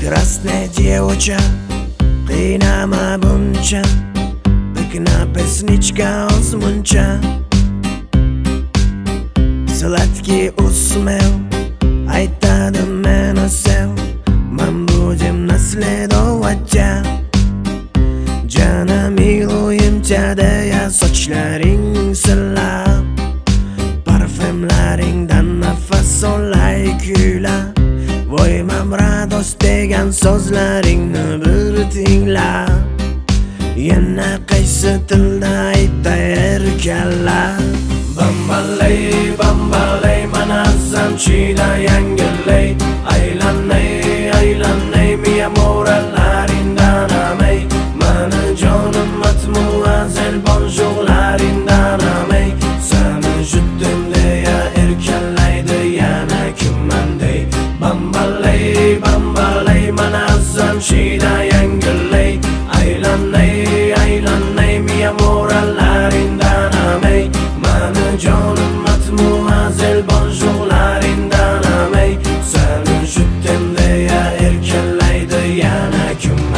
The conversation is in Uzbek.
Krasne девоча, qiynama buncha, Pikna pesnichka ozmuncha. Sladki usmev aytadi meni sev, men budem nasledovachcha. Jana miloyimcha deya sochlaring silab, parfümlaringdan nafas olay kuylab. Voy mamrados degan so'zlaringni bir tinglab, yana qaysi tilda aytay erkalab. Bambalay, bambalay, manazzam chida yangilay. Aylanay, aylanay, mi amorallaringdan amay. Mani jonim matmuazel bonjourlaringdan amay. Seni jutdim deya erkalaydi yana kimmanday. Bambalay, bambalay, manazzam chida yangilay. Aylanay, aylanay, mi amorallaringdan amay. Mani jonim matmuazel bonjourlaringdan amay. Seni jutdim deya erkalaydi yana kim